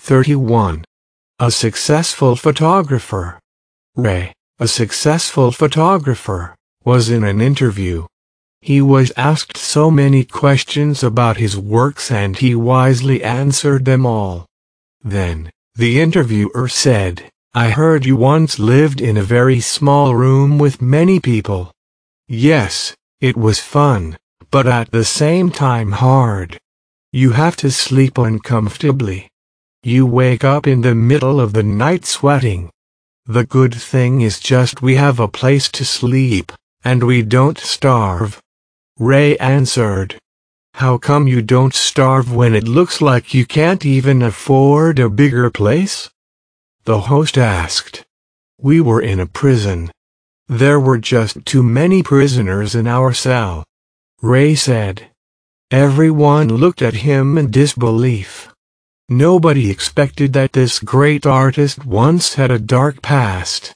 31. A successful photographer. Ray, a successful photographer, was in an interview. He was asked so many questions about his works and he wisely answered them all. Then, the interviewer said, "I heard you once lived in a very small room with many people." "Yes, it was fun, but at the same time hard. You have to sleep uncomfortably. You wake up in the middle of the night sweating. The good thing is just we have a place to sleep, and we don't starve." Ray answered, "How come you don't starve when it looks like you can't even afford a bigger place?" The host asked. "We were in a prison. There were just too many prisoners in our cell," Ray said. Everyone looked at him in disbelief. Nobody expected that this great artist once had a dark past.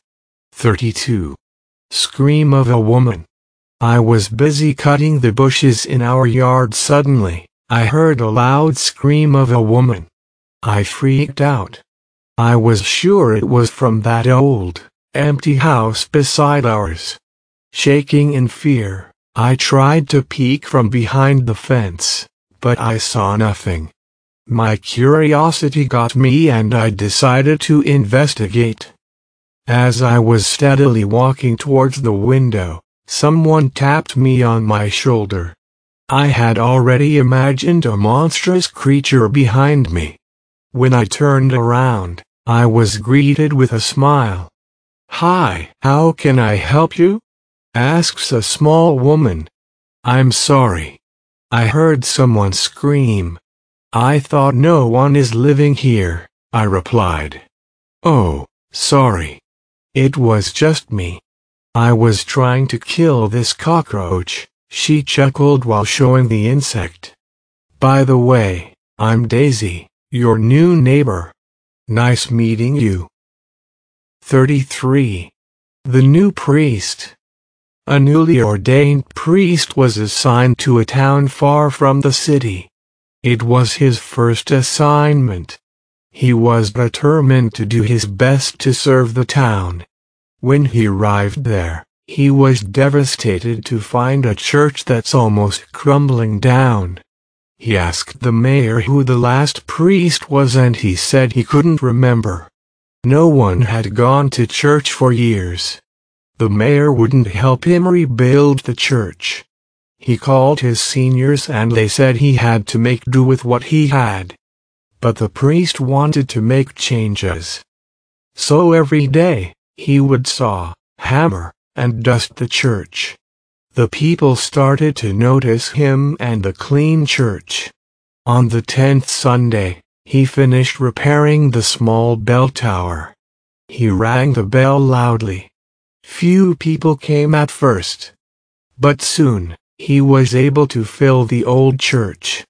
32. Scream of a woman. I was busy cutting the bushes in our yard. Suddenly, I heard a loud scream of a woman. I freaked out. I was sure it was from that old, empty house beside ours. Shaking in fear, I tried to peek from behind the fence, but I saw nothing. My curiosity got me and I decided to investigate. As I was steadily walking towards the window, someone tapped me on my shoulder. I had already imagined a monstrous creature behind me. When I turned around, I was greeted with a smile. "Hi, how can I help you?" asks a small woman. "I'm sorry. I heard someone scream. I thought no one is living here," I replied. "Oh, sorry. It was just me. I was trying to kill this cockroach," she chuckled while showing the insect. "By the way, I'm Daisy, your new neighbor. Nice meeting you." 33. The new priest. A newly ordained priest was assigned to a town far from the city. It was his first assignment. He was determined to do his best to serve the town. When he arrived there, he was devastated to find a church that's almost crumbling down. He asked the mayor who the last priest was and he said he couldn't remember. No one had gone to church for years. The mayor wouldn't help him rebuild the church. He called his seniors and they said he had to make do with what he had. But the priest wanted to make changes. So every day, he would saw, hammer, and dust the church. The people started to notice him and the clean church. On the 10th Sunday, he finished repairing the small bell tower. He rang the bell loudly. Few people came at first. But soon, he was able to fill the old church.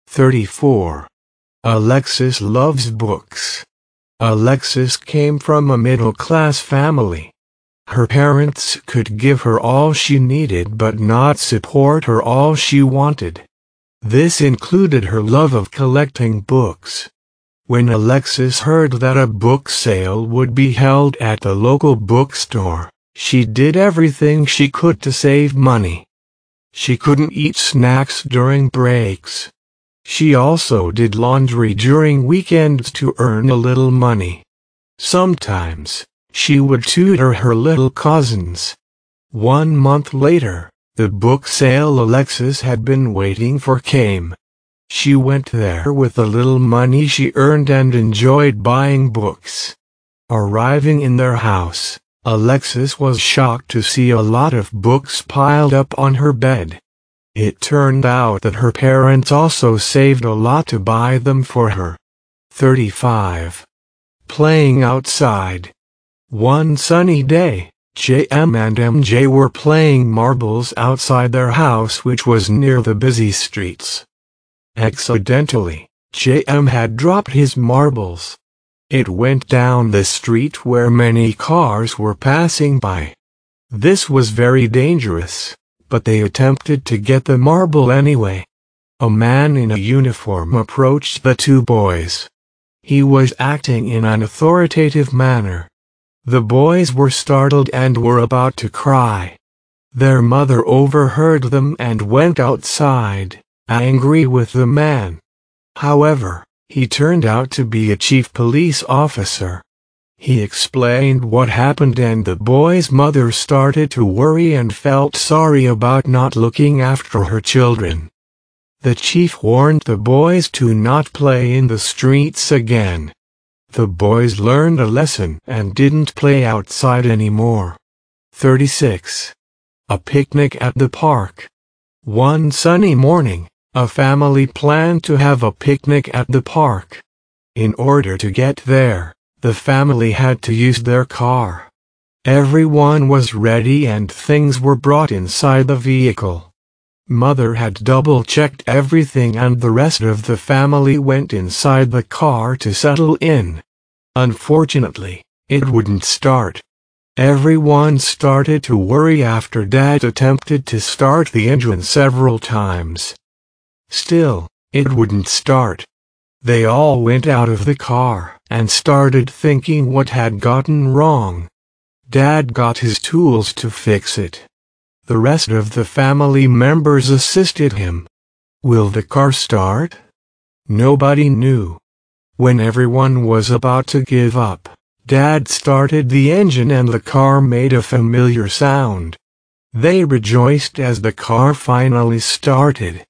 34. Alexis loves books. Alexis came from a middle-class family. Her parents could give her all she needed but not support her all she wanted. This included her love of collecting books. When Alexis heard that a book sale would be held at the local bookstore, she did everything she could to save money. She couldn't eat snacks during breaks. She also did laundry during weekends to earn a little money. Sometimes, she would tutor her little cousins. 1 month later, the book sale Alexis had been waiting for came. She went there with the little money she earned and enjoyed buying books. Arriving in their house, Alexis was shocked to see a lot of books piled up on her bed. It turned out that her parents also saved a lot to buy them for her. 35. Playing outside. One sunny day, JM and MJ were playing marbles outside their house, which was near the busy streets. Accidentally, JM had dropped his marbles. It went down the street where many cars were passing by. This was very dangerous, but they attempted to get the marble anyway. A man in a uniform approached the two boys. He was acting in an authoritative manner. The boys were startled and were about to cry. Their mother overheard them and went outside, angry with the man. However, he turned out to be a chief police officer. He explained what happened and the boy's mother started to worry and felt sorry about not looking after her children. The chief warned the boys to not play in the streets again. The boys learned a lesson and didn't play outside anymore. 36. A picnic at the park. One sunny morning, a family planned to have a picnic at the park. In order to get there, the family had to use their car. Everyone was ready and things were brought inside the vehicle. Mother had double-checked everything and the rest of the family went inside the car to settle in. Unfortunately, it wouldn't start. Everyone started to worry after Dad attempted to start the engine several times. Still, it wouldn't start. They all went out of the car and started thinking what had gotten wrong. Dad got his tools to fix it. The rest of the family members assisted him. Will the car start? Nobody knew. When everyone was about to give up, Dad started the engine and the car made a familiar sound. They rejoiced as the car finally started.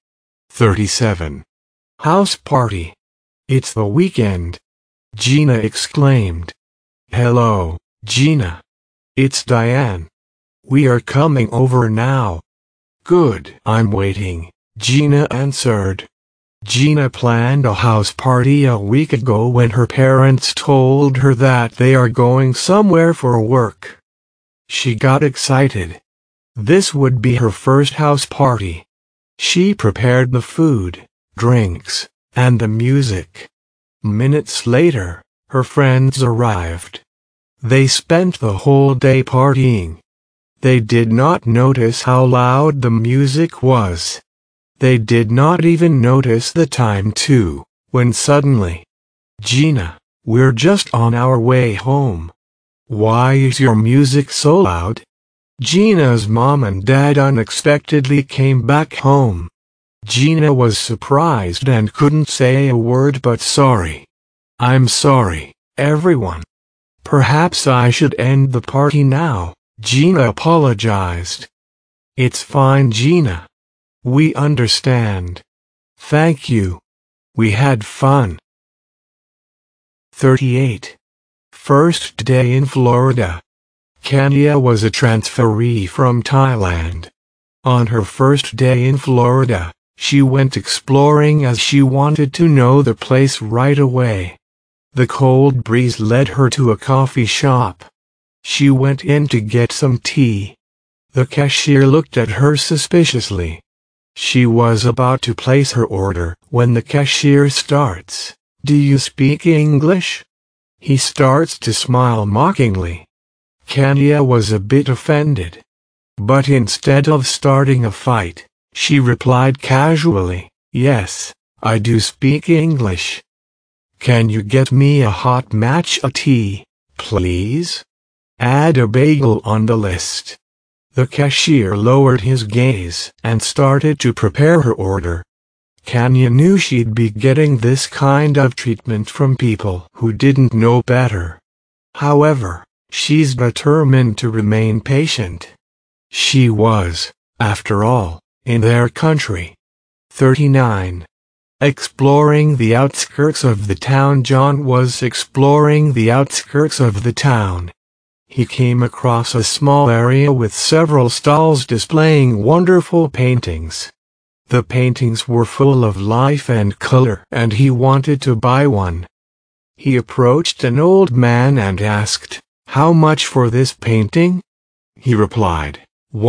37. House party. It's the weekend. Gina exclaimed. Hello, Gina. It's Diane. We are coming over now. Good, I'm waiting, Gina answered. Gina planned a house party a week ago when her parents told her that they are going somewhere for work. She got excited. This would be her first house party. She prepared the food, drinks, and the music. Minutes later, her friends arrived. They spent the whole day partying. They did not notice how loud the music was. They did not even notice the time too, when suddenly, Gina, we're just on our way home. Why is your music so loud? Gina's mom and dad unexpectedly came back home. Gina was surprised and couldn't say a word but sorry. I'm sorry, everyone. Perhaps I should end the party now, Gina apologized. It's fine, Gina. We understand. Thank you. We had fun. 38. First day in Florida. Kenya was a transferee from Thailand. On her first day in Florida, she went exploring as she wanted to know the place right away. The cold breeze led her to a coffee shop. She went in to get some tea. The cashier looked at her suspiciously. She was about to place her order when the cashier starts, "Do you speak English?" He starts to smile mockingly. Kenya was a bit offended. But instead of starting a fight, she replied casually, "Yes, I do speak English." "Can you get me a hot matcha tea, please? Add a bagel on the list." The cashier lowered his gaze and started to prepare her order. Kenya knew she'd be getting this kind of treatment from people who didn't know better. However, she's determined to remain patient. She was, after all, in their country. 39. Exploring the outskirts of the town. John was exploring the outskirts of the town. He came across a small area with several stalls displaying wonderful paintings. The paintings were full of life and color, and he wanted to buy one. He approached an old man and asked, "How much for this painting?" He replied,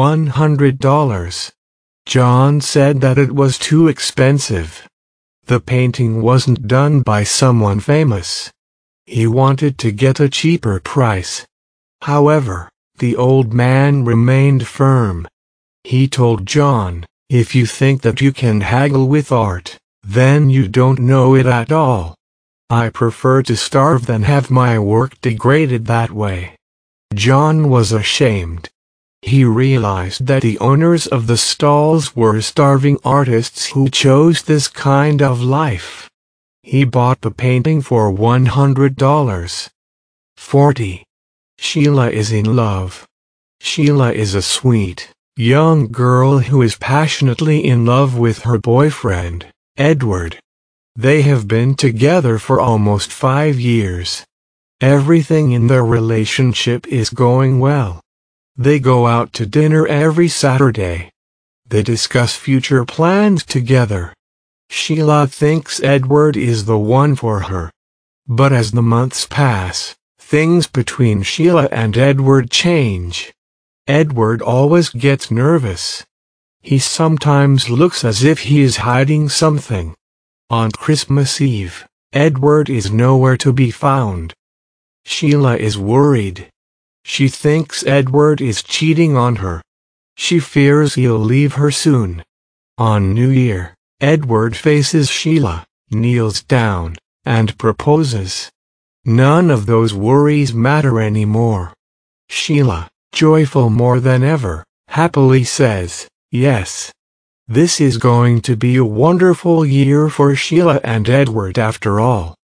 $100. John said that it was too expensive. The painting wasn't done by someone famous. He wanted to get a cheaper price. However, the old man remained firm. He told John, "If you think that you can haggle with art, then you don't know it at all." I prefer to starve than have my work degraded that way." John was ashamed. He realized that the owners of the stalls were starving artists who chose this kind of life. He bought the painting for $100. 40. Sheila is in love. Sheila is a sweet, young girl who is passionately in love with her boyfriend, Edward. They have been together for almost 5 years. Everything in their relationship is going well. They go out to dinner every Saturday. They discuss future plans together. Sheila thinks Edward is the one for her. But as the months pass, things between Sheila and Edward change. Edward always gets nervous. He sometimes looks as if he is hiding something. On Christmas Eve, Edward is nowhere to be found. Sheila is worried. She thinks Edward is cheating on her. She fears he'll leave her soon. On New Year, Edward faces Sheila, kneels down, and proposes. None of those worries matter anymore. Sheila, joyful more than ever, happily says, "Yes. This is going to be a wonderful year for Sheila and Edward after all."